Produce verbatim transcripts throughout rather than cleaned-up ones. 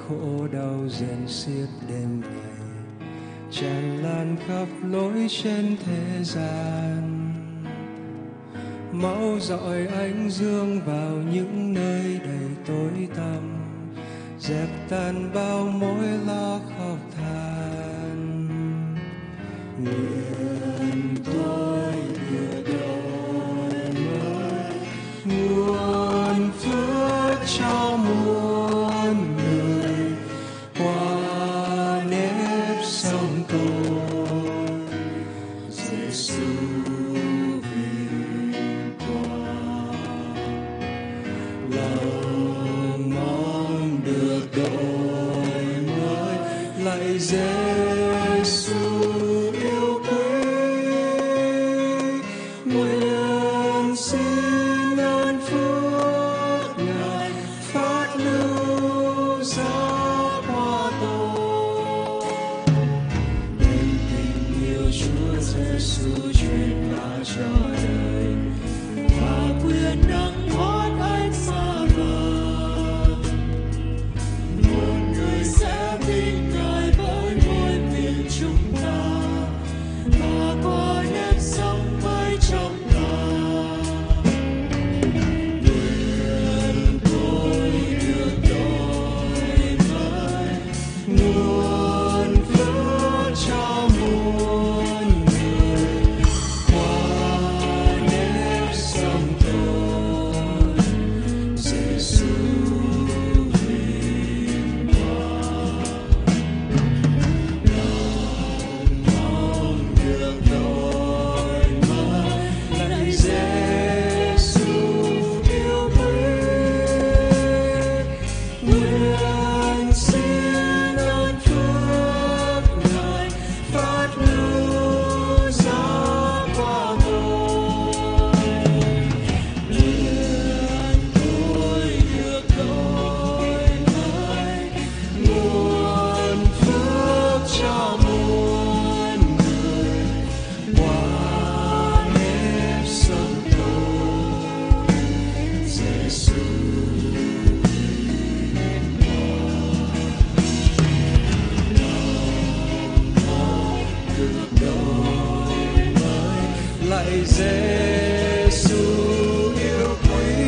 khổ đau dần xiết đêm ngày tràn lan khắp lối trên thế gian. Máu rọi ánh dương vào những nơi đầy tối tăm, dẹp tan bao mối lo khóc than. Nguyện tôi được đổi mới nguồn phước cho muôn người qua nếp sống tôi. Giêsu vinh quang, lòng mong được đổi mới. Lạy Giêsu yêu quý, nguyện xin ơn phước Ngài phát lưu ra qua tôi. Nên tình yêu Chúa Giêsu truyền bá cho đời, và quyền năng hóa thánh xa vời. Một người sẽ tin Ngài với môi miệng chúng ta, và qua nếp sống mới trong ta. Nguyện tôi được đổi mới nguồn phước cho muôn người qua nếp sống tôi. Giêsu vinh quang, lòng mong được đổi mới. Lạy Giêsu yêu quý, nguyện xin ơn phước Ngài phát lưu ra qua tôi. Nguyện tôi được đổi mới nguồn phước cho muôn người qua nếp sống tôi. Giêsu vinh quang, được đổi mới. Lạy Giêsu yêu quý,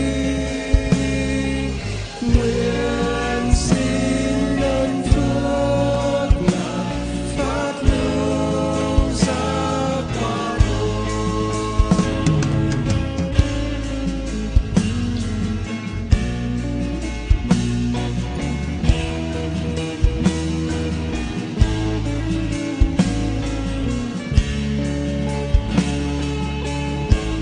nguyện xin ơn phước Ngài phát lưu ra qua tôi.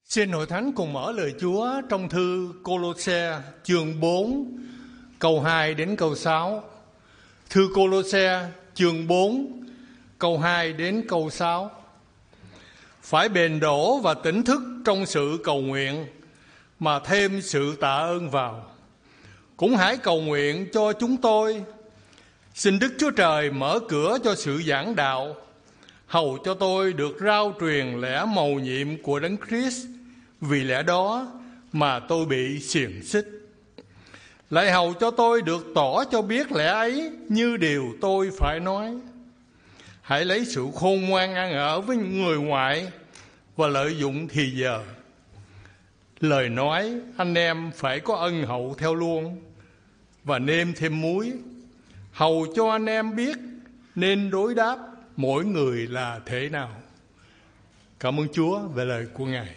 Xin Hội Thánh cùng mở lời Chúa trong thư Cô-lô-se chương bốn câu hai đến câu sáu. Thư Cô-lô-se chương bốn câu hai đến câu sáu. Phải bền đổ và tỉnh thức trong sự cầu nguyện mà thêm sự tạ ơn vào. Cũng hãy cầu nguyện cho chúng tôi. Xin Đức Chúa Trời mở cửa cho sự giảng đạo, hầu cho tôi được rao truyền lẽ mầu nhiệm của Đấng Christ, vì lẽ đó mà tôi bị xiềng xích. Lại hầu cho tôi được tỏ cho biết lẽ ấy như điều tôi phải nói. Hãy lấy sự khôn ngoan ăn ở với những người ngoại và lợi dụng thì giờ. Lời nói anh em phải có ân hậu theo luôn, và nêm thêm muối, hầu cho anh em biết nên đối đáp mỗi người là thế nào. Cảm ơn Chúa về lời của Ngài.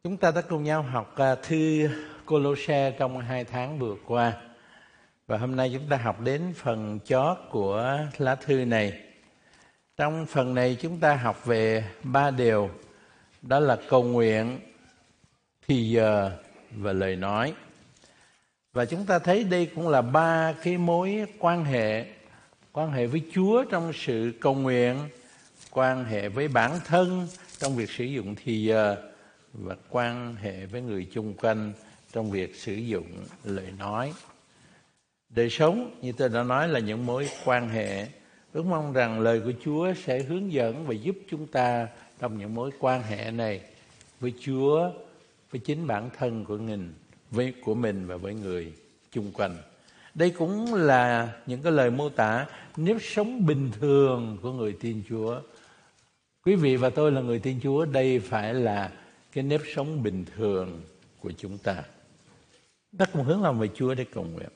Chúng ta đã cùng nhau học thư Cô-lô-se trong hai tháng vừa qua. Và hôm nay chúng ta học đến phần chót của lá thư này. Trong phần này chúng ta học về ba điều. Đó là cầu nguyện, thì giờ và lời nói. Và chúng ta thấy đây cũng là ba cái mối quan hệ. Quan hệ với Chúa trong sự cầu nguyện, quan hệ với bản thân trong việc sử dụng thì giờ, và quan hệ với người chung quanh trong việc sử dụng lời nói. Đời sống, như tôi đã nói, là những mối quan hệ. Ước mong rằng lời của Chúa sẽ hướng dẫn và giúp chúng ta trong những mối quan hệ này với Chúa, với chính bản thân của mình, với của mình và với người chung quanh. Đây cũng là những cái lời mô tả nếp sống bình thường của người tin Chúa. Quý vị và tôi là người tin Chúa, đây phải là cái nếp sống bình thường của chúng ta. Ta cùng hướng lòng về Chúa để cầu nguyện.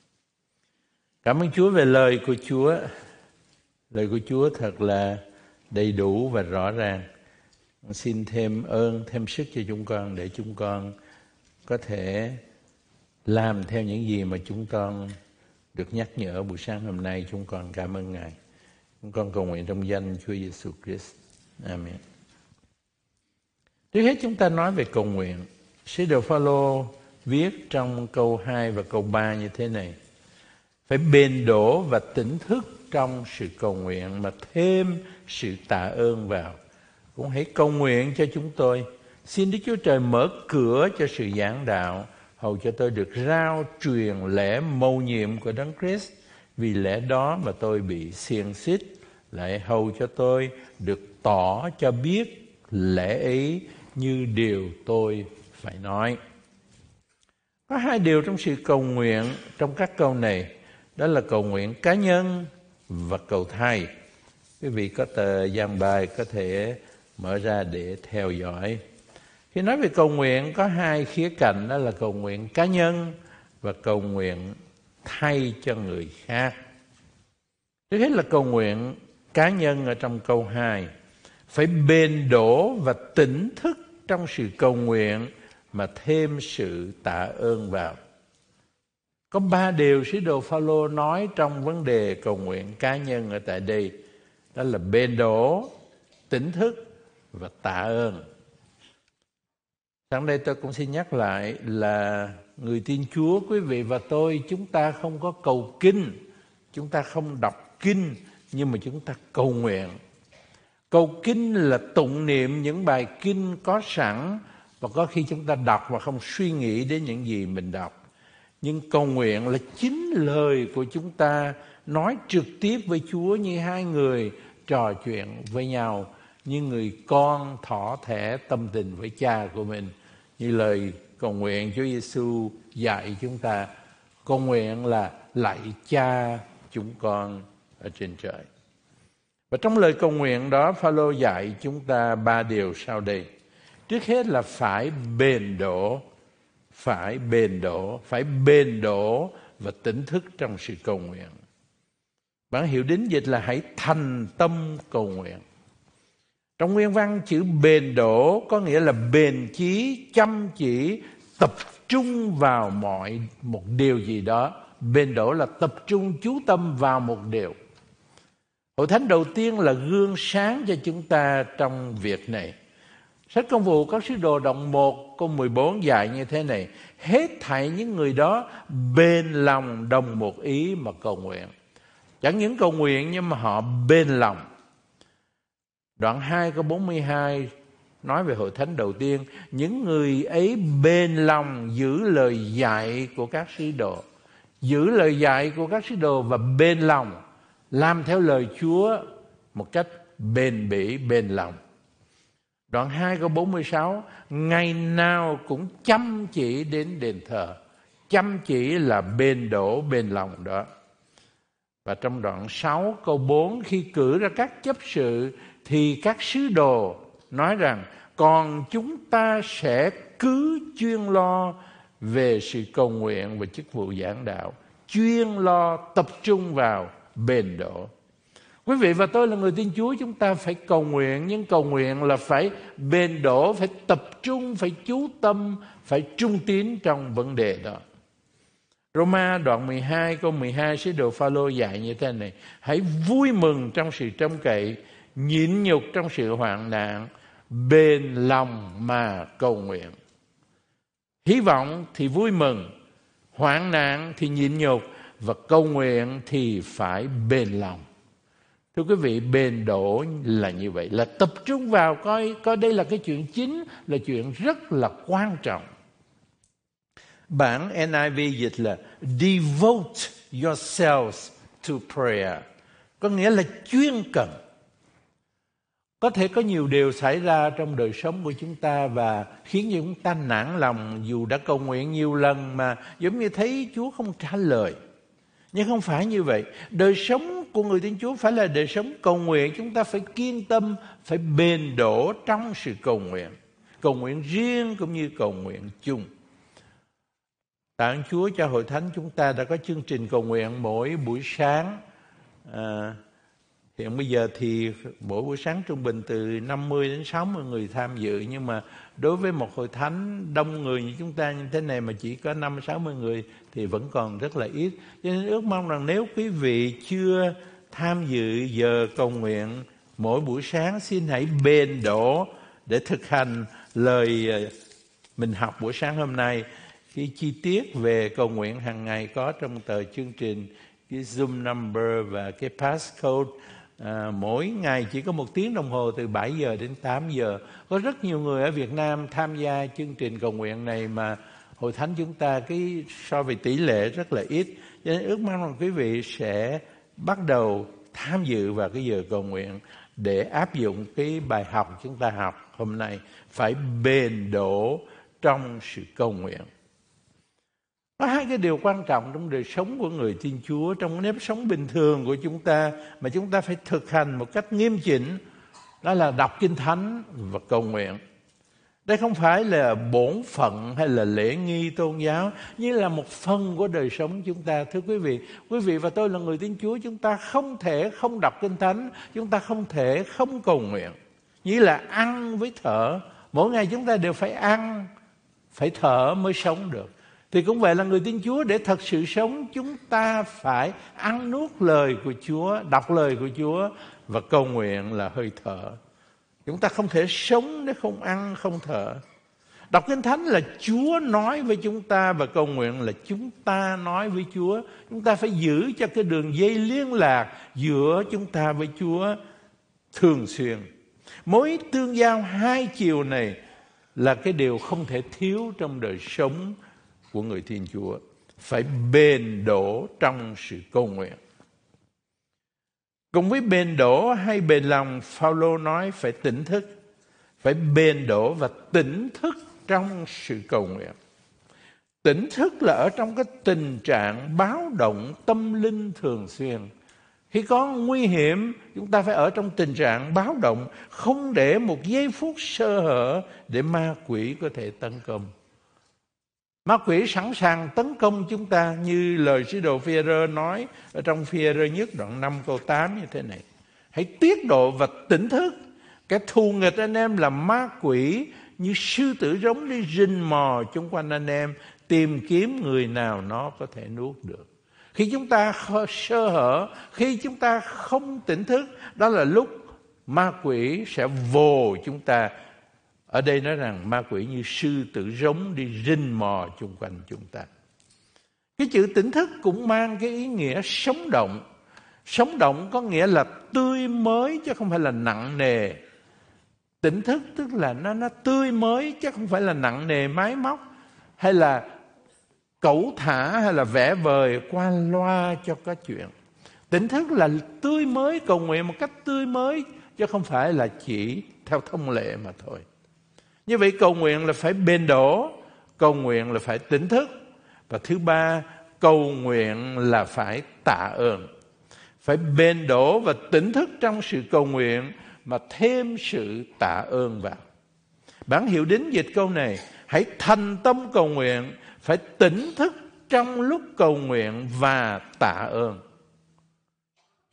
Cảm ơn Chúa về lời của Chúa. Lời của Chúa thật là đầy đủ và rõ ràng. Xin thêm ơn, thêm sức cho chúng con để chúng con có thể làm theo những gì mà chúng con được nhắc nhở buổi sáng hôm nay. Chúng con cảm ơn Ngài. Chúng con cầu nguyện trong danh Chúa Giêsu Christ. Amen. Trước hết chúng ta nói về cầu nguyện. Sứ đồ Phaolô viết trong câu hai và câu ba như thế này: phải bền đổ và tỉnh thức trong sự cầu nguyện mà thêm sự tạ ơn vào. Cũng hãy cầu nguyện cho chúng tôi. Xin Đức Chúa Trời mở cửa cho sự giảng đạo, hầu cho tôi được rao truyền lẽ mầu nhiệm của Đấng Christ. Vì lẽ đó mà tôi bị xiềng xích, lại hầu cho tôi được tỏ cho biết lẽ ấy như điều tôi phải nói. Có hai điều trong sự cầu nguyện trong các câu này. Đó là cầu nguyện cá nhân và cầu thay. Quý vị có tờ giảng bài có thể mở ra để theo dõi. Khi nói về cầu nguyện có hai khía cạnh, đó là cầu nguyện cá nhân và cầu nguyện thay cho người khác. Trước hết là cầu nguyện cá nhân ở trong câu hai. Phải bền đổ và tỉnh thức trong sự cầu nguyện mà thêm sự tạ ơn vào. Có ba điều sứ đồ Phaolô nói trong vấn đề cầu nguyện cá nhân ở tại đây. Đó là bền đổ, tỉnh thức và tạ ơn. Sáng đây tôi cũng xin nhắc lại là người tin Chúa, quý vị và tôi, chúng ta không có cầu kinh, chúng ta không đọc kinh, nhưng mà chúng ta cầu nguyện. Cầu kinh là tụng niệm những bài kinh có sẵn, và có khi chúng ta đọc và không suy nghĩ đến những gì mình đọc. Nhưng cầu nguyện là chính lời của chúng ta nói trực tiếp với Chúa, như hai người trò chuyện với nhau, như người con thỏ thẻ tâm tình với cha của mình. Như lời cầu nguyện Chúa Giêsu dạy chúng ta, cầu nguyện là lạy Cha chúng con ở trên trời. Và trong lời cầu nguyện đó, Phaolô dạy chúng ta ba điều sau đây. Trước hết là phải bền đổ, phải bền đổ, phải bền đổ và tỉnh thức trong sự cầu nguyện. Bản hiệu đính dịch là hãy thành tâm cầu nguyện. Trong nguyên văn, chữ bền đổ có nghĩa là bền chí, chăm chỉ, tập trung vào mọi một điều gì đó. Bền đổ là tập trung chú tâm vào một điều. Hội thánh đầu tiên là gương sáng cho chúng ta trong việc này. Sách Công vụ các sứ đồ đoạn một câu mười bốn dạy như thế này: hết thảy những người đó bền lòng đồng một ý mà cầu nguyện. Chẳng những cầu nguyện nhưng mà họ bền lòng. Đoạn hai câu bốn mươi hai nói về hội thánh đầu tiên: những người ấy bền lòng giữ lời dạy của các sứ đồ. Giữ lời dạy của các sứ đồ và bền lòng, làm theo lời Chúa một cách bền bỉ, bền lòng. Đoạn hai câu bốn mươi sáu: ngày nào cũng chăm chỉ đến đền thờ. Chăm chỉ là bền đổ, bền lòng đó. Và trong đoạn sáu câu bốn, khi cử ra các chấp sự thì các sứ đồ nói rằng: còn chúng ta sẽ cứ chuyên lo về sự cầu nguyện và chức vụ giảng đạo, chuyên lo tập trung vào bền đổ. Quý vị và tôi là người tin Chúa, chúng ta phải cầu nguyện, nhưng cầu nguyện là phải bền đổ, phải tập trung, phải chú tâm, phải trung tín trong vấn đề đó. Roma đoạn mười hai câu mười hai, sứ đồ Phaolô dạy như thế này: hãy vui mừng trong sự trông cậy, nhịn nhục trong sự hoạn nạn, bền lòng mà cầu nguyện. Hy vọng thì vui mừng, hoạn nạn thì nhịn nhục, và cầu nguyện thì phải bền lòng. Thưa quý vị, bền đổ là như vậy, là tập trung vào coi coi đây là cái chuyện chính, là chuyện rất là quan trọng. Bản en i vê dịch là devote yourselves to prayer, có nghĩa là chuyên cần. Có thể có nhiều điều xảy ra trong đời sống của chúng ta và khiến cho chúng ta nản lòng dù đã cầu nguyện nhiều lần mà giống như thấy Chúa không trả lời. Nhưng không phải như vậy. Đời sống của người tin Chúa phải là đời sống cầu nguyện. Chúng ta phải kiên tâm, phải bền đổ trong sự cầu nguyện. Cầu nguyện riêng cũng như cầu nguyện chung. Tạ ơn Chúa cho Hội Thánh chúng ta đã có chương trình cầu nguyện mỗi buổi sáng. À, hiện bây giờ thì mỗi buổi sáng trung bình từ năm mươi đến sáu mươi người tham dự. Nhưng mà đối với một hội thánh đông người như chúng ta như thế này mà chỉ có năm sáu mươi người thì vẫn còn rất là ít. Cho nên ước mong rằng nếu quý vị chưa tham dự giờ cầu nguyện mỗi buổi sáng, xin hãy bền đổ để thực hành lời mình học buổi sáng hôm nay. Cái chi tiết về cầu nguyện hàng ngày có trong tờ chương trình, cái Zoom number và cái passcode. À, mỗi ngày chỉ có một tiếng đồng hồ từ bảy giờ đến tám giờ. Có rất nhiều người ở Việt Nam tham gia chương trình cầu nguyện này mà Hội Thánh chúng ta cái so về tỷ lệ rất là ít. Cho nên ước mong rằng quý vị sẽ bắt đầu tham dự vào cái giờ cầu nguyện để áp dụng cái bài học chúng ta học hôm nay. Phải bền đổ trong sự cầu nguyện. Có hai cái điều quan trọng trong đời sống của người tin Chúa, trong nếp sống bình thường của chúng ta mà chúng ta phải thực hành một cách nghiêm chỉnh, đó là đọc Kinh Thánh và cầu nguyện. Đây không phải là bổn phận hay là lễ nghi tôn giáo, như là một phần của đời sống chúng ta. Thưa quý vị, quý vị và tôi là người tin Chúa, chúng ta không thể không đọc Kinh Thánh, chúng ta không thể không cầu nguyện. Như là ăn với thở, mỗi ngày chúng ta đều phải ăn, phải thở mới sống được. Thì cũng vậy là người tin Chúa, để thật sự sống chúng ta phải ăn nuốt lời của Chúa, đọc lời của Chúa và cầu nguyện là hơi thở. Chúng ta không thể sống nếu không ăn, không thở. Đọc Kinh Thánh là Chúa nói với chúng ta và cầu nguyện là chúng ta nói với Chúa. Chúng ta phải giữ cho cái đường dây liên lạc giữa chúng ta với Chúa thường xuyên. Mối tương giao hai chiều này là cái điều không thể thiếu trong đời sống của người tin Chúa. Phải bền đổ trong sự cầu nguyện. Cùng với bền đổ hay bền lòng, Phaolô nói phải tỉnh thức. Phải bền đổ và tỉnh thức trong sự cầu nguyện. Tỉnh thức là ở trong cái tình trạng báo động tâm linh thường xuyên. Khi có nguy hiểm, chúng ta phải ở trong tình trạng báo động, không để một giây phút sơ hở để ma quỷ có thể tấn công. Ma quỷ sẵn sàng tấn công chúng ta, như lời sứ đồ Phi-e-rơ nói ở trong Phi-e-rơ nhất đoạn năm câu tám như thế này: hãy tiết độ và tỉnh thức, kẻ thù nghịch anh em là ma quỷ, như sư tử giống đi rình mò chung quanh anh em, tìm kiếm người nào nó có thể nuốt được. Khi chúng ta sơ hở, khi chúng ta không tỉnh thức, đó là lúc ma quỷ sẽ vồ chúng ta. Ở đây nói rằng ma quỷ như sư tử giống đi rình mò chung quanh chúng ta. Cái chữ tỉnh thức cũng mang cái ý nghĩa sống động. Sống động có nghĩa là tươi mới chứ không phải là nặng nề. Tỉnh thức tức là nó, nó tươi mới chứ không phải là nặng nề máy móc, hay là cẩu thả, hay là vẽ vời qua loa cho có chuyện. Tỉnh thức là tươi mới, cầu nguyện một cách tươi mới chứ không phải là chỉ theo thông lệ mà thôi. Như vậy cầu nguyện là phải bền đổ, cầu nguyện là phải tỉnh thức. Và thứ ba, cầu nguyện là phải tạ ơn. Phải bền đổ và tỉnh thức trong sự cầu nguyện mà thêm sự tạ ơn vào. Bản hiệu đính dịch câu này: hãy thành tâm cầu nguyện, phải tỉnh thức trong lúc cầu nguyện và tạ ơn.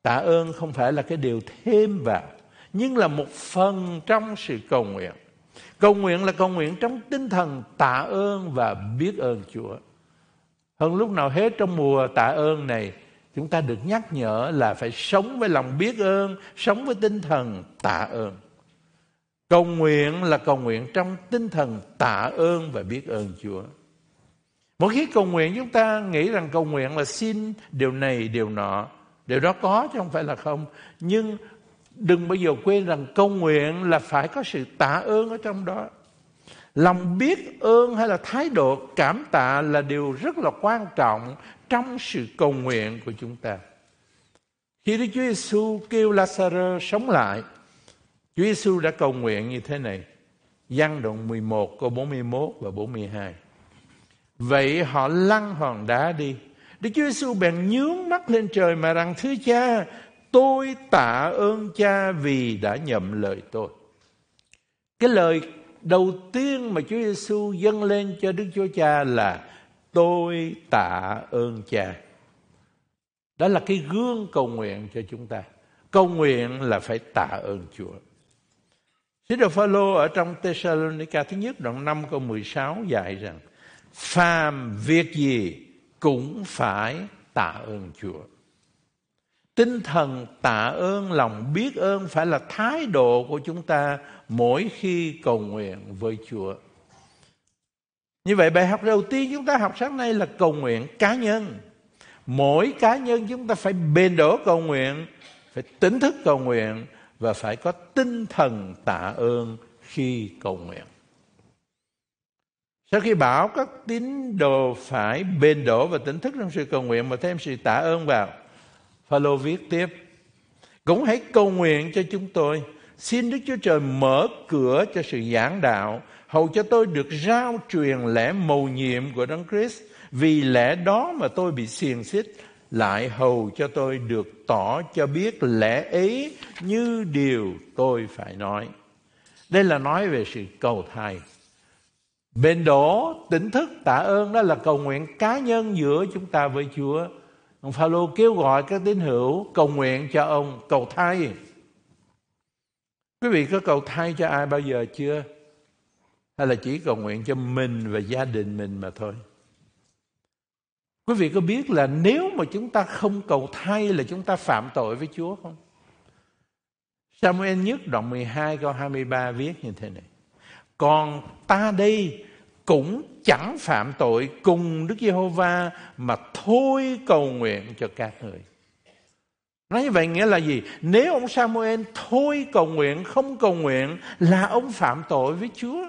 Tạ ơn không phải là cái điều thêm vào, nhưng là một phần trong sự cầu nguyện. Cầu nguyện là cầu nguyện trong tinh thần tạ ơn và biết ơn Chúa. Hơn lúc nào hết trong mùa tạ ơn này, chúng ta được nhắc nhở là phải sống với lòng biết ơn, sống với tinh thần tạ ơn. Cầu nguyện là cầu nguyện trong tinh thần tạ ơn và biết ơn Chúa. Mỗi khi cầu nguyện chúng ta nghĩ rằng cầu nguyện là xin điều này, điều nọ. Điều đó có chứ không phải là không. Nhưng đừng bao giờ quên rằng cầu nguyện là phải có sự tạ ơn ở trong đó. Lòng biết ơn hay là thái độ cảm tạ là điều rất là quan trọng trong sự cầu nguyện của chúng ta. Khi Đức Chúa Giêsu kêu Lazarơ sống lại, Chúa Giêsu đã cầu nguyện như thế này. Giăng đoạn mười một câu bốn mươi mốt và bốn mươi hai. Vậy họ lăn hòn đá đi. Đức Chúa Giêsu bèn nhướng mắt lên trời mà rằng: Thưa Cha, tôi tạ ơn Cha vì đã nhậm lời tôi. Cái lời đầu tiên mà Chúa Giêsu dâng lên cho Đức Chúa Cha là tôi tạ ơn Cha. Đó là cái gương cầu nguyện cho chúng ta. Cầu nguyện là phải tạ ơn Chúa. Sứ đồ Phao-lô ở trong Thê-sa-lô-ni-ca thứ nhất đoạn năm câu mười sáu dạy rằng: phàm việc gì cũng phải tạ ơn Chúa. Tinh thần tạ ơn, lòng biết ơn phải là thái độ của chúng ta mỗi khi cầu nguyện với Chúa. Như vậy bài học đầu tiên chúng ta học sáng nay là cầu nguyện cá nhân. Mỗi cá nhân chúng ta phải bền đổ cầu nguyện, phải tỉnh thức cầu nguyện và phải có tinh thần tạ ơn khi cầu nguyện. Sau khi bảo các tín đồ phải bền đổ và tỉnh thức trong sự cầu nguyện mà thêm sự tạ ơn vào, Phao-lô viết tiếp: cũng hãy cầu nguyện cho chúng tôi, xin Đức Chúa Trời mở cửa cho sự giảng đạo, hầu cho tôi được rao truyền lẽ mầu nhiệm của Đấng Christ. Vì lẽ đó mà tôi bị xiềng xích, lại hầu cho tôi được tỏ cho biết lẽ ấy như điều tôi phải nói. Đây là nói về sự cầu thay. Bền đổ, tỉnh thức, tạ ơn đó là cầu nguyện cá nhân giữa chúng ta với Chúa. Ông Phao-lô kêu gọi các tín hữu cầu nguyện cho ông cầu thay. Quý vị có cầu thay cho ai bao giờ chưa? Hay là chỉ cầu nguyện cho mình và gia đình mình mà thôi? Quý vị có biết là nếu mà chúng ta không cầu thay là chúng ta phạm tội với Chúa không? Sa-mu-el nhất đoạn mười hai câu hai mươi ba viết như thế này: còn ta đây cũng chẳng phạm tội cùng Đức Giê-hô-va mà thôi cầu nguyện cho các người. Nói như vậy nghĩa là gì? Nếu ông Sa-mu-el thôi cầu nguyện, không cầu nguyện là ông phạm tội với Chúa.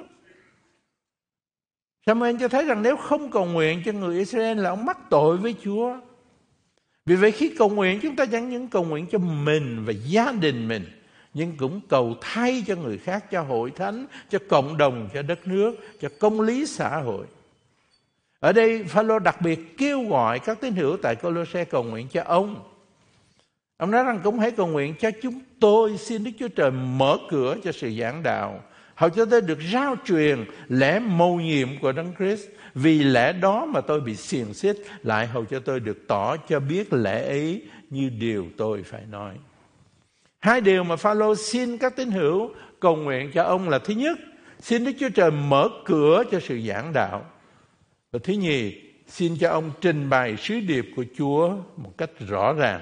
Sa-mu-el cho thấy rằng nếu không cầu nguyện cho người Israel là ông mắc tội với Chúa. Vì vậy khi cầu nguyện chúng ta chẳng những cầu nguyện cho mình và gia đình mình, nhưng cũng cầu thay cho người khác, cho hội thánh, cho cộng đồng, cho đất nước, cho công lý xã hội. Ở đây Phao-lô đặc biệt kêu gọi các tín hữu tại Cô-lô-se cầu nguyện cho ông. Ông nói rằng cũng hãy cầu nguyện cho chúng tôi, xin Đức Chúa Trời mở cửa cho sự giảng đạo, hầu cho tôi được rao truyền lẽ mầu nhiệm của Đấng Christ. Vì lẽ đó mà tôi bị xiềng xích, lại hầu cho tôi được tỏ cho biết lẽ ấy như điều tôi phải nói. Hai điều mà Phao-lô xin các tín hữu cầu nguyện cho ông là: thứ nhất, xin Đức Chúa Trời mở cửa cho sự giảng đạo. Và thứ nhì, xin cho ông trình bày sứ điệp của Chúa một cách rõ ràng,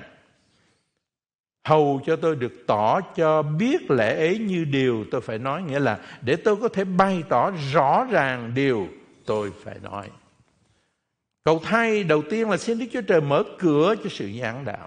hầu cho tôi được tỏ cho biết lẽ ấy như điều tôi phải nói. Nghĩa là để tôi có thể bày tỏ rõ ràng điều tôi phải nói. Cầu thay đầu tiên là xin Đức Chúa Trời mở cửa cho sự giảng đạo.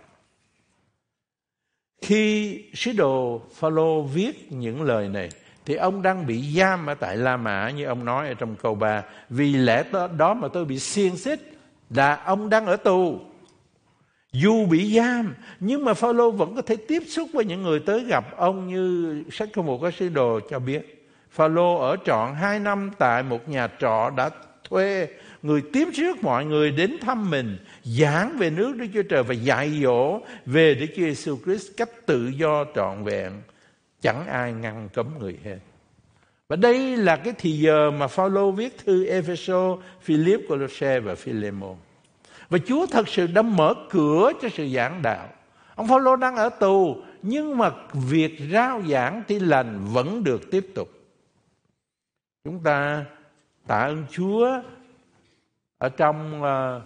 Khi sứ đồ Phao-lô viết những lời này thì ông đang bị giam ở tại La Mã, như ông nói ở trong câu ba. Vì lẽ đó mà tôi bị xiềng xích, là ông đang ở tù. Dù bị giam, nhưng mà Phao-lô vẫn có thể tiếp xúc với những người tới gặp ông, như sách Công vụ các sứ đồ cho biết. Phao-lô ở trọn hai năm tại một nhà trọ đã thuê người tiếp trước mọi người đến thăm mình, giảng về nước Đức Chúa Trời và dạy dỗ về Đức Chúa Giêsu Christ cách tự do trọn vẹn, chẳng ai ngăn cấm người hết. Và đây là cái thì giờ mà Phao-lô viết thư Ê-phê-sô, Phi-líp, Cô-lô-se và Phi-lê-môn. Và Chúa thật sự đã mở cửa cho sự giảng đạo. Ông Phaolô đang ở tù, nhưng mà việc rao giảng tin lành vẫn được tiếp tục. Chúng ta tạ ơn Chúa, ở trong uh,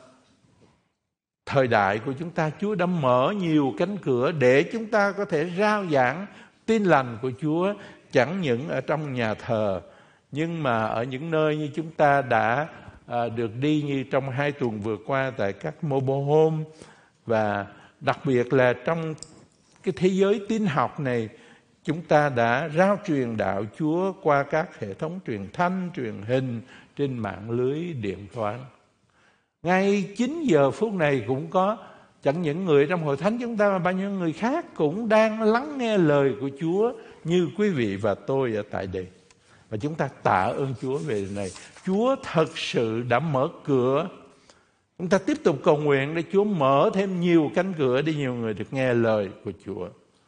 thời đại của chúng ta, Chúa đã mở nhiều cánh cửa để chúng ta có thể rao giảng tin lành của Chúa, chẳng những ở trong nhà thờ, nhưng mà ở những nơi như chúng ta đã à, được đi như trong hai tuần vừa qua tại các mobile home, và đặc biệt là trong cái thế giới tin học này, chúng ta đã rao truyền đạo Chúa qua các hệ thống truyền thanh, truyền hình trên mạng lưới điện toán. Ngay chín giờ phút này cũng có chẳng những người trong hội thánh chúng ta mà bao nhiêu người khác cũng đang lắng nghe lời của Chúa như quý vị và tôi ở tại đây. Và chúng ta tạ ơn Chúa về điều này. Chúa thật sự đã mở cửa. Chúng ta tiếp tục cầu nguyện để Chúa mở thêm nhiều cánh cửa để nhiều người được nghe lời của Chúa.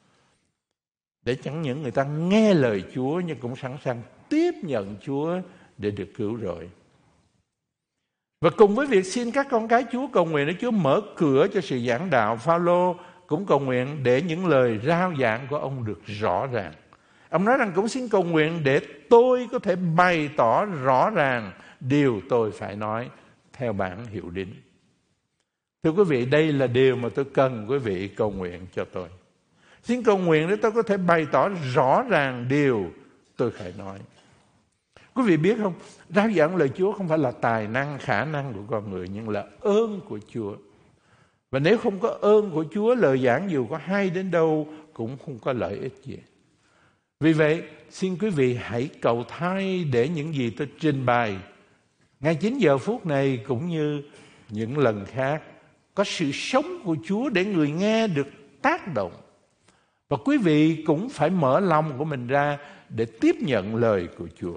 Để chẳng những người ta nghe lời Chúa nhưng cũng sẵn sàng tiếp nhận Chúa để được cứu rỗi. Và cùng với việc xin các con cái Chúa cầu nguyện để Chúa mở cửa cho sự giảng đạo, Phaolô cũng cầu nguyện để những lời rao giảng của ông được rõ ràng. Ông nói rằng cũng xin cầu nguyện để tôi có thể bày tỏ rõ ràng điều tôi phải nói theo bản hiệu đính. Thưa quý vị, đây là điều mà tôi cần quý vị cầu nguyện cho tôi. Xin cầu nguyện để tôi có thể bày tỏ rõ ràng điều tôi phải nói. Quý vị biết không, rao giảng lời Chúa không phải là tài năng, khả năng của con người, nhưng là ơn của Chúa. Và nếu không có ơn của Chúa, lời giảng dù có hay đến đâu cũng không có lợi ích gì. Vì vậy, xin quý vị hãy cầu thay để những gì tôi trình bày ngay chín giờ phút này cũng như những lần khác có sự sống của Chúa để người nghe được tác động. Và quý vị cũng phải mở lòng của mình ra để tiếp nhận lời của Chúa.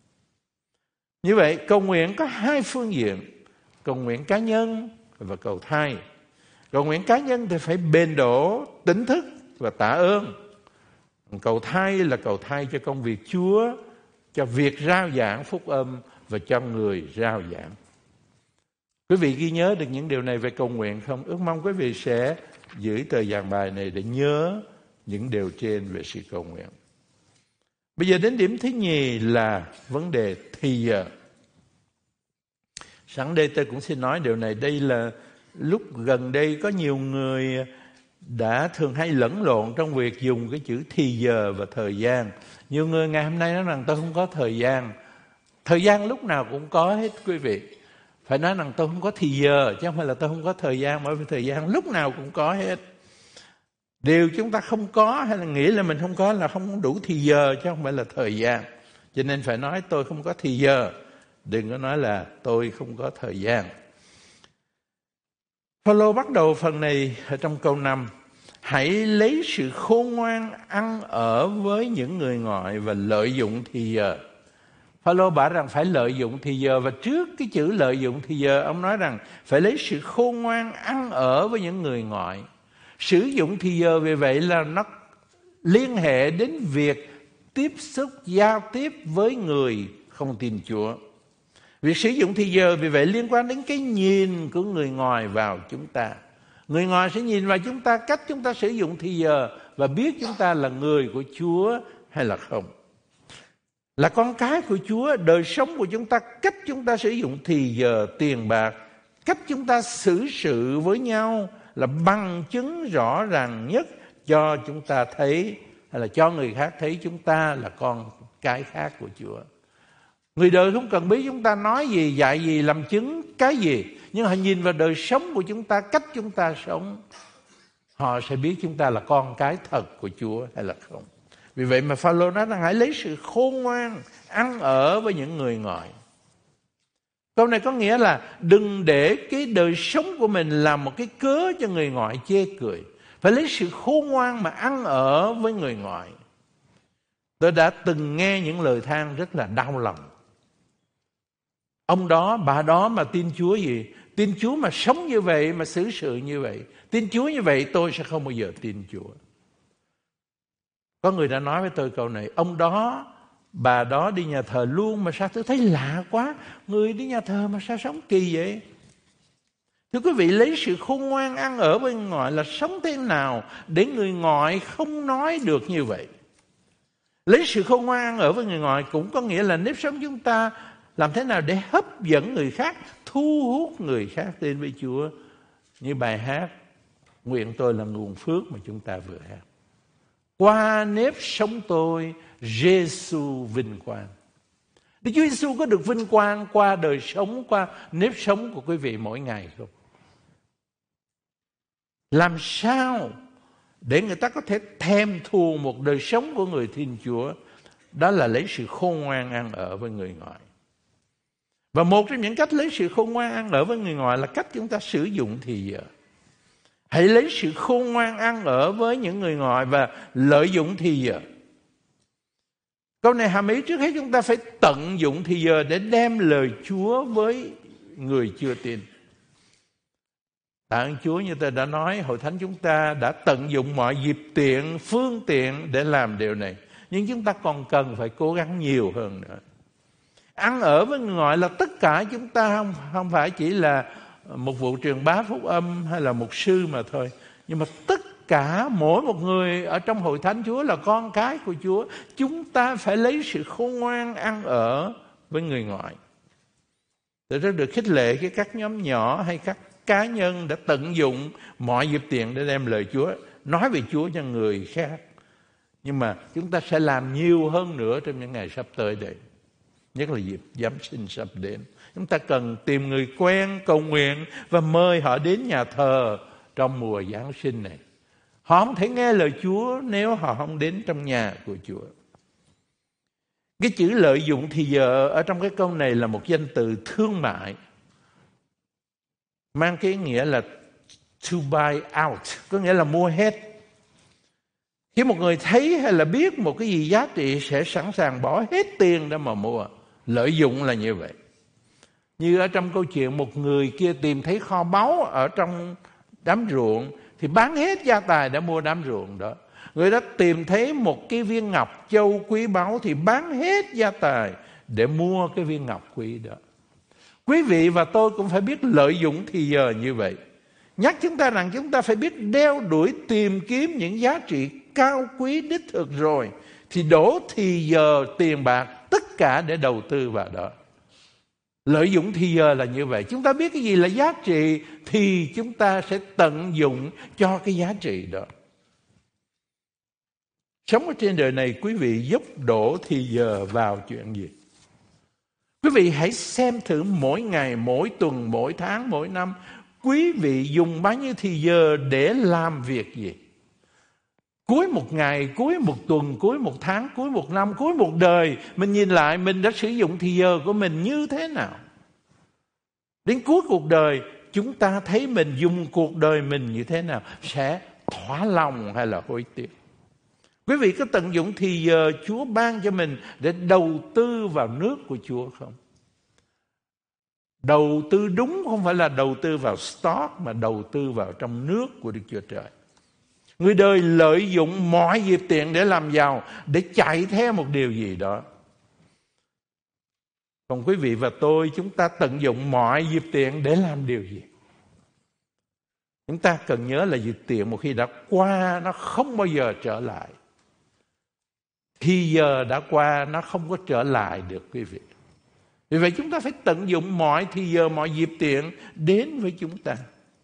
Như vậy, cầu nguyện có hai phương diện, cầu nguyện cá nhân và cầu thay. Cầu nguyện cá nhân thì phải bền đổ, tỉnh thức và tạ ơn. Cầu thay là cầu thay cho công việc Chúa, cho việc rao giảng phúc âm và cho người rao giảng. Quý vị ghi nhớ được những điều này về cầu nguyện không? Ước mong quý vị sẽ giữ tờ giảng bài này để nhớ những điều trên về sự cầu nguyện. Bây giờ đến điểm thứ nhì là vấn đề thì giờ. Sẵn đây tôi cũng xin nói điều này. Đây là lúc gần đây có nhiều người đã thường hay lẫn lộn trong việc dùng cái chữ thì giờ và thời gian. Nhiều người ngày hôm nay nói rằng tôi không có thời gian. Thời gian lúc nào cũng có hết quý vị. Phải nói rằng tôi không có thì giờ, chứ không phải là tôi không có thời gian, bởi vì thời gian lúc nào cũng có hết. Điều chúng ta không có hay là nghĩ là mình không có là không đủ thì giờ, chứ không phải là thời gian. Cho nên phải nói tôi không có thì giờ, đừng có nói là tôi không có thời gian. Phaolô bắt đầu phần này ở trong câu năm. Hãy lấy sự khôn ngoan ăn ở với những người ngoại và lợi dụng thì giờ. Phaolô bảo rằng phải lợi dụng thì giờ, và trước cái chữ lợi dụng thì giờ ông nói rằng phải lấy sự khôn ngoan ăn ở với những người ngoại. Sử dụng thì giờ vì vậy là nó liên hệ đến việc tiếp xúc, giao tiếp với người không tin Chúa. Việc sử dụng thì giờ vì vậy liên quan đến cái nhìn của người ngoài vào chúng ta. Người ngoài sẽ nhìn vào chúng ta, cách chúng ta sử dụng thì giờ và biết chúng ta là người của Chúa hay là không. Là con cái của Chúa, đời sống của chúng ta, cách chúng ta sử dụng thì giờ, tiền bạc, cách chúng ta xử sự với nhau là bằng chứng rõ ràng nhất cho chúng ta thấy, hay là cho người khác thấy chúng ta là con cái khác của Chúa. Người đời không cần biết chúng ta nói gì, dạy gì, làm chứng cái gì, nhưng họ nhìn vào đời sống của chúng ta, cách chúng ta sống, họ sẽ biết chúng ta là con cái thật của Chúa hay là không. Vì vậy mà Phaolô nói rằng hãy lấy sự khôn ngoan ăn ở với những người ngoại. Câu này có nghĩa là đừng để cái đời sống của mình làm một cái cớ cho người ngoại chê cười. Phải lấy sự khôn ngoan mà ăn ở với người ngoại. Tôi đã từng nghe những lời than rất là đau lòng. Ông đó, bà đó mà tin Chúa gì? Tin Chúa mà sống như vậy, mà xử sự như vậy. Tin Chúa như vậy tôi sẽ không bao giờ tin Chúa. Có người đã nói với tôi câu này, ông đó, bà đó đi nhà thờ luôn mà sao tôi thấy lạ quá. Người đi nhà thờ mà sao sống kỳ vậy? Thưa quý vị, lấy sự khôn ngoan ăn ở với người ngoại là sống thế nào để người ngoại không nói được như vậy? Lấy sự khôn ngoan ăn ở với người ngoại cũng có nghĩa là nếp sống chúng ta làm thế nào để hấp dẫn người khác, thu hút người khác đến với Chúa. Như bài hát Nguyện tôi là nguồn phước mà chúng ta vừa hát. Qua nếp sống tôi, Giê-xu vinh quang. Đức Chúa Giê-xu có được vinh quang qua đời sống, qua nếp sống của quý vị mỗi ngày không? Làm sao để người ta có thể thèm thuồng một đời sống của người Thiên Chúa? Đó là lấy sự khôn ngoan ăn ở với người ngoại. Và một trong những cách lấy sự khôn ngoan ăn ở với người ngoại là cách chúng ta sử dụng thì giờ. Hãy lấy sự khôn ngoan ăn ở với những người ngoại và lợi dụng thì giờ. Câu này hàm ý trước hết chúng ta phải tận dụng thì giờ để đem lời Chúa với người chưa tin. Tạ ơn Chúa, như tôi đã nói, hội thánh chúng ta đã tận dụng mọi dịp tiện, phương tiện để làm điều này. Nhưng chúng ta còn cần phải cố gắng nhiều hơn nữa. Ăn ở với người ngoại là tất cả chúng ta, không, không phải chỉ là một vụ truyền bá phúc âm hay là mục sư mà thôi. Nhưng mà tất cả mỗi một người ở trong hội thánh Chúa là con cái của Chúa. Chúng ta phải lấy sự khôn ngoan ăn ở với người ngoại. Tôi rất được khích lệ cái các nhóm nhỏ hay các cá nhân đã tận dụng mọi dịp tiện để đem lời Chúa, nói về Chúa cho người khác. Nhưng mà chúng ta sẽ làm nhiều hơn nữa trong những ngày sắp tới đây. Nhất là dịp Giáng sinh sắp đến. Chúng ta cần tìm người quen, cầu nguyện và mời họ đến nhà thờ trong mùa Giáng sinh này. Họ không thể nghe lời Chúa nếu họ không đến trong nhà của Chúa. Cái chữ lợi dụng thì giờ ở trong cái câu này là một danh từ thương mại, mang cái nghĩa là to buy out, có nghĩa là mua hết. Khi một người thấy hay là biết một cái gì giá trị sẽ sẵn sàng bỏ hết tiền để mà mua. Lợi dụng là như vậy. Như ở trong câu chuyện một người kia tìm thấy kho báu ở trong đám ruộng thì bán hết gia tài để mua đám ruộng đó. Người đó tìm thấy một cái viên ngọc châu quý báu thì bán hết gia tài để mua cái viên ngọc quý đó. Quý vị và tôi cũng phải biết lợi dụng thì giờ như vậy. Nhắc chúng ta rằng chúng ta phải biết đeo đuổi tìm kiếm những giá trị cao quý đích thực rồi thì đổ thì giờ tiền bạc tất cả để đầu tư vào đó. Lợi dụng thì giờ là như vậy. Chúng ta biết cái gì là giá trị thì chúng ta sẽ tận dụng cho cái giá trị đó. Sống ở trên đời này quý vị giúp đổ thì giờ vào chuyện gì? Quý vị hãy xem thử mỗi ngày, mỗi tuần, mỗi tháng, mỗi năm quý vị dùng bao nhiêu thì giờ để làm việc gì? Cuối một ngày, cuối một tuần, cuối một tháng, cuối một năm, cuối một đời, mình nhìn lại mình đã sử dụng thì giờ của mình như thế nào? Đến cuối cuộc đời, chúng ta thấy mình dùng cuộc đời mình như thế nào? Sẽ thỏa lòng hay là hối tiếc? Quý vị có tận dụng thì giờ Chúa ban cho mình để đầu tư vào nước của Chúa không? Đầu tư đúng không phải là đầu tư vào stock mà đầu tư vào trong nước của Đức Chúa Trời. Người đời lợi dụng mọi dịp tiện để làm giàu, để chạy theo một điều gì đó. Còn quý vị và tôi, chúng ta tận dụng mọi dịp tiện để làm điều gì? Chúng ta cần nhớ là dịp tiện một khi đã qua, nó không bao giờ trở lại. Thì giờ đã qua, nó không có trở lại được quý vị. Vì vậy chúng ta phải tận dụng mọi thì giờ, mọi dịp tiện đến với chúng ta.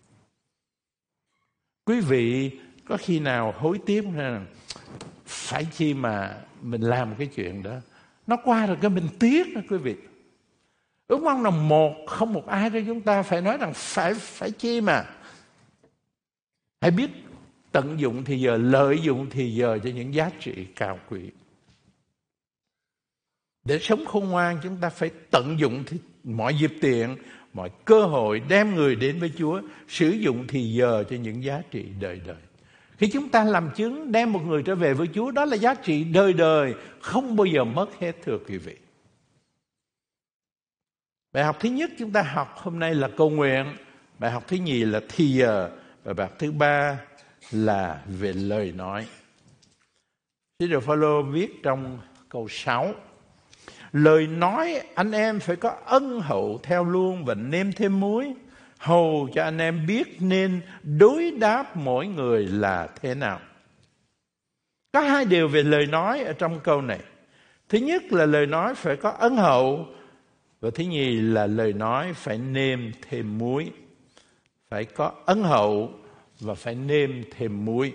Quý vị có khi nào hối tiếc rằng phải chi mà mình làm cái chuyện đó? Nó qua rồi cái mình tiếc đó quý vị. Đúng không? Là một, không một ai cho chúng ta phải nói rằng phải phải chi mà. Hãy biết tận dụng thì giờ, lợi dụng thì giờ cho những giá trị cao quý. Để sống khôn ngoan chúng ta phải tận dụng mọi dịp tiện, mọi cơ hội đem người đến với Chúa, sử dụng thì giờ cho những giá trị đời đời. Khi chúng ta làm chứng đem một người trở về với Chúa, đó là giá trị đời đời, không bao giờ mất hết thưa quý vị. Bài học thứ nhất chúng ta học hôm nay là cầu nguyện, bài học thứ nhì là thì giờ, và bài học thứ ba là về lời nói. Sứ đồ Phao-lô viết trong câu sáu: lời nói anh em phải có ân hậu theo luôn và nêm thêm muối, hầu cho anh em biết nên đối đáp mỗi người là thế nào. Có hai điều về lời nói ở trong câu này. Thứ nhất là lời nói phải có ân hậu, và thứ nhì là lời nói phải nêm thêm muối. Phải có ân hậu và phải nêm thêm muối.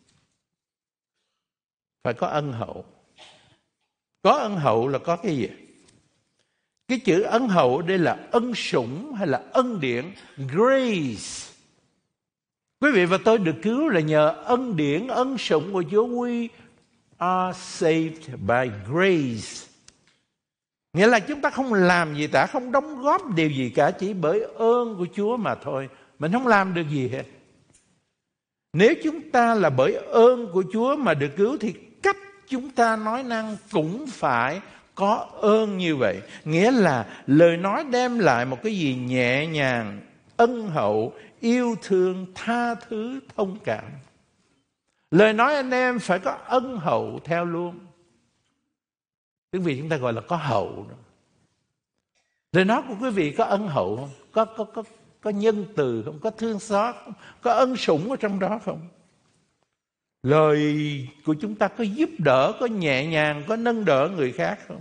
Phải có ân hậu. Có ân hậu là có cái gì? Cái chữ ân hậu đây là ân sủng hay là ân điển? Grace. Quý vị và tôi được cứu là nhờ ân điển, ân sủng của Chúa. We are saved by grace. Nghĩa là chúng ta không làm gì cả, không đóng góp điều gì cả, chỉ bởi ơn của Chúa mà thôi. Mình không làm được gì hết. Nếu chúng ta là bởi ơn của Chúa mà được cứu thì cách chúng ta nói năng cũng phải có ơn như vậy. Nghĩa là lời nói đem lại một cái gì nhẹ nhàng, ân hậu, yêu thương, tha thứ, thông cảm. Lời nói anh em phải có ân hậu theo luôn. Tiếng Việt chúng ta gọi là có hậu. Lời nói của quý vị có ân hậu không? Có, có, có, có nhân từ không? Có thương xót không? Có ân sủng ở trong đó không? Lời của chúng ta có giúp đỡ, có nhẹ nhàng, có nâng đỡ người khác không?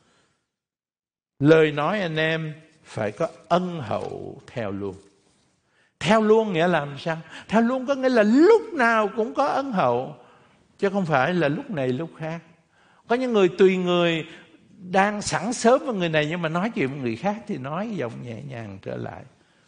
Lời nói anh em phải có ân hậu theo luôn. Theo luôn nghĩa là làm sao? Theo luôn có nghĩa là lúc nào cũng có ân hậu, chứ không phải là lúc này lúc khác. Có những người tùy người đang sẵn sớm với người này, nhưng mà nói chuyện với người khác thì nói giọng nhẹ nhàng trở lại.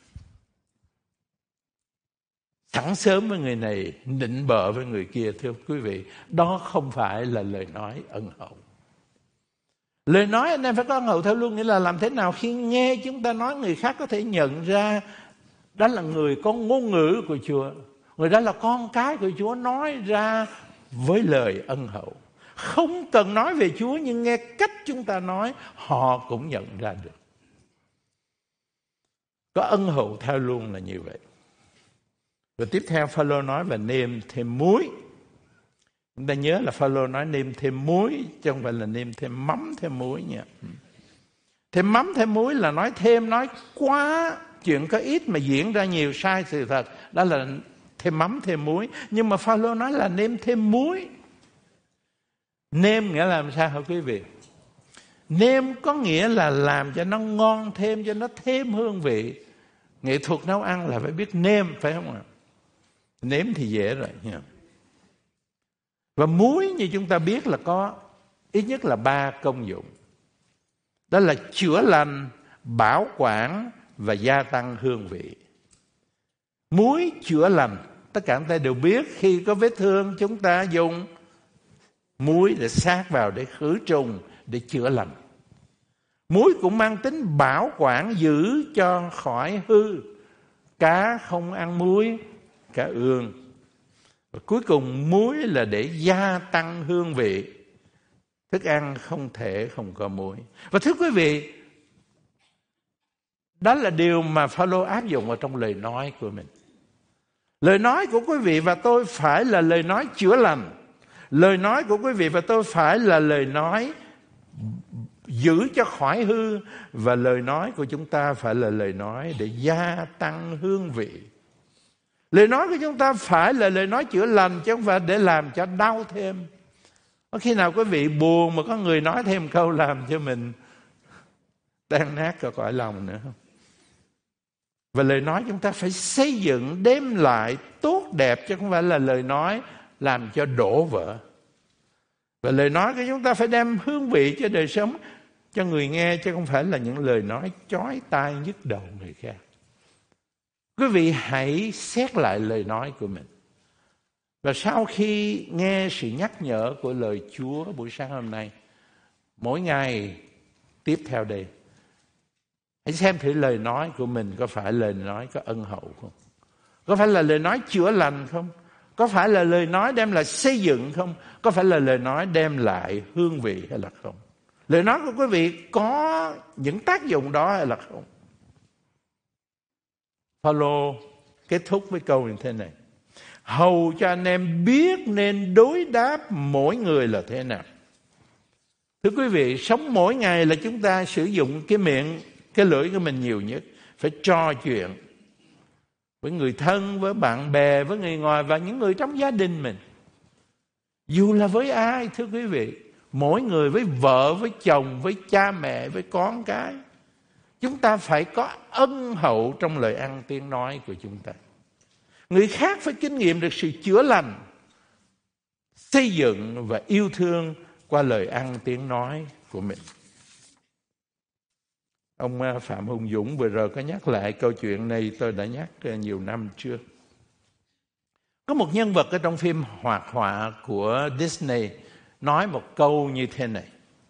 Sẵn sớm với người này, nịnh bợ với người kia. Thưa quý vị, đó không phải là lời nói ân hậu. Lời nói anh em phải có ân hậu theo luôn, nghĩa là làm thế nào khi nghe chúng ta nói, người khác có thể nhận ra đó là người có ngôn ngữ của Chúa, người đó là con cái của Chúa, nói ra với lời ân hậu. Không cần nói về Chúa, nhưng nghe cách chúng ta nói, họ cũng nhận ra được. Có ân hậu theo luôn là như vậy. Rồi tiếp theo Phaolô nói và nêm thêm muối. Chúng ta nhớ là Phaolô nói nêm thêm muối, chứ không phải là nêm thêm mắm thêm muối nha. Thêm mắm thêm muối là nói thêm, nói quá, chuyện có ít mà diễn ra nhiều sai sự thật, đó là thêm mắm thêm muối. Nhưng mà Phaolô nói là nêm thêm muối. Nêm nghĩa là làm sao hả quý vị? Nêm có nghĩa là làm cho nó ngon thêm, cho nó thêm hương vị. Nghệ thuật nấu ăn là phải biết nêm, phải không ạ? Nếm thì dễ rồi nha. Và muối như chúng ta biết là có ít nhất là ba công dụng. Đó là chữa lành, bảo quản và gia tăng hương vị. Muối chữa lành, tất cả chúng ta đều biết khi có vết thương chúng ta dùng muối để sát vào để khử trùng, để chữa lành. Muối cũng mang tính bảo quản, giữ cho khỏi hư. Cá không ăn muối, cá ương. Và cuối cùng muối là để gia tăng hương vị. Thức ăn không thể không có muối. Và thưa quý vị, đó là điều mà Phaolô áp dụng vào trong lời nói của mình. Lời nói của quý vị và tôi phải là lời nói chữa lành. Lời nói của quý vị và tôi phải là lời nói giữ cho khỏi hư. Và lời nói của chúng ta phải là lời nói để gia tăng hương vị. Lời nói của chúng ta phải là lời nói chữa lành, chứ không phải để làm cho đau thêm. Có khi nào quý vị buồn mà có người nói thêm câu làm cho mình tan nát cả cõi lòng nữa không? Và lời nói chúng ta phải xây dựng, đem lại tốt đẹp, chứ không phải là lời nói làm cho đổ vỡ. Và lời nói của chúng ta phải đem hương vị cho đời sống, cho người nghe, chứ không phải là những lời nói chói tai nhức đầu người khác. Quý vị hãy xét lại lời nói của mình. Và sau khi nghe sự nhắc nhở của lời Chúa buổi sáng hôm nay, mỗi ngày tiếp theo đây, hãy xem thử lời nói của mình có phải lời nói có ân hậu không? Có phải là lời nói chữa lành không? Có phải là lời nói đem lại xây dựng không? Có phải là lời nói đem lại hương vị hay là không? Lời nói của quý vị có những tác dụng đó hay là không? Phaolô kết thúc với câu như thế này: hầu cho anh em biết nên đối đáp mỗi người là thế nào. Thưa quý vị, sống mỗi ngày là chúng ta sử dụng cái miệng, cái lưỡi của mình nhiều nhất. Phải trò chuyện, với người thân, với bạn bè, với người ngoài và những người trong gia đình mình. Dù là với ai, thưa quý vị, mỗi người với vợ, với chồng, với cha mẹ, với con cái, chúng ta phải có ân hậu trong lời ăn tiếng nói của chúng ta. Người khác phải kinh nghiệm được sự chữa lành, xây dựng và yêu thương qua lời ăn tiếng nói của mình. Ông Phạm Hùng Dũng vừa rồi có nhắc lại câu chuyện này, tôi đã nhắc nhiều năm trước. Có một nhân vật ở trong phim hoạt họa của Disney nói một câu như thế này.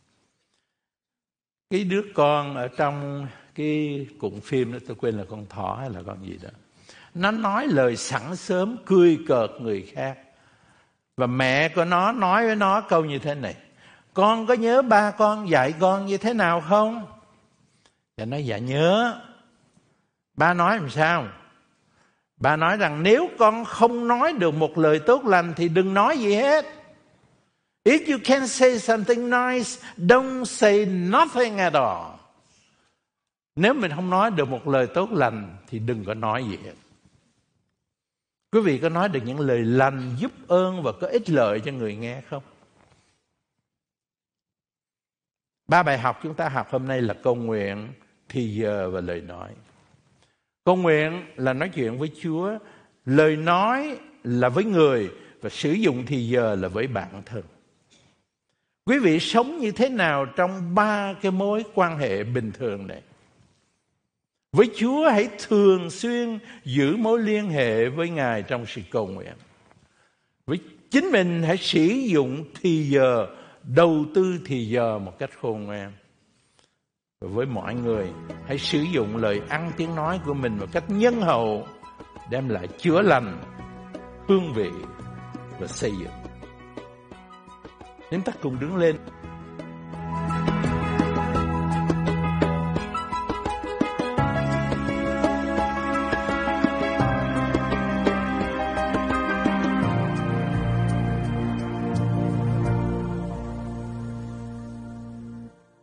Cái đứa con ở trong cái cuộn phim đó, tôi quên là con thỏ hay là con gì đó, nó nói lời sẵn sớm cười cợt người khác. Và mẹ của nó nói với nó câu như thế này: con có nhớ ba con dạy con như thế nào không? Và nó dạ nhớ. Ba nói làm sao? Ba nói rằng nếu con không nói được một lời tốt lành thì đừng nói gì hết. If you can say something nice, don't say nothing at all. Nếu mình không nói được một lời tốt lành thì đừng có nói gì hết. Quý vị có nói được những lời lành, giúp ơn và có ích lợi cho người nghe không? Ba bài học chúng ta học hôm nay là cầu nguyện, thì giờ và lời nói. Cầu nguyện là nói chuyện với Chúa, lời nói là với người, và sử dụng thì giờ là với bản thân. Quý vị sống như thế nào trong ba cái mối quan hệ bình thường này? Với Chúa hãy thường xuyên giữ mối liên hệ với Ngài trong sự cầu nguyện. Với chính mình hãy sử dụng thì giờ, đầu tư thì giờ một cách khôn ngoan. Và với mọi người, hãy sử dụng lời ăn tiếng nói của mình một cách nhân hậu, đem lại chữa lành, hương vị và xây dựng. Chúng ta cùng đứng lên.